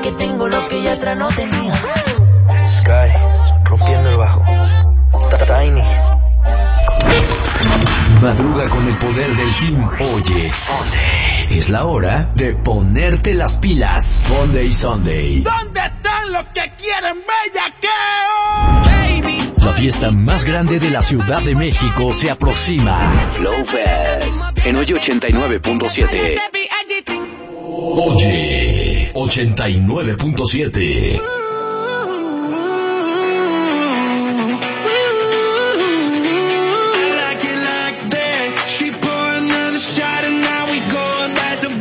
que tengo lo que ella atrás no tenía. Sky, rompiendo el bajo. Tiny. Madruga con el poder del Team Oye. Es la hora de ponerte las pilas. Monday Sunday. ¿Dónde están los que quieren bellaqueo? Baby. La fiesta más grande de la Ciudad de México se aproxima. Flow Fest en Oye 89.7. Oye 89.7.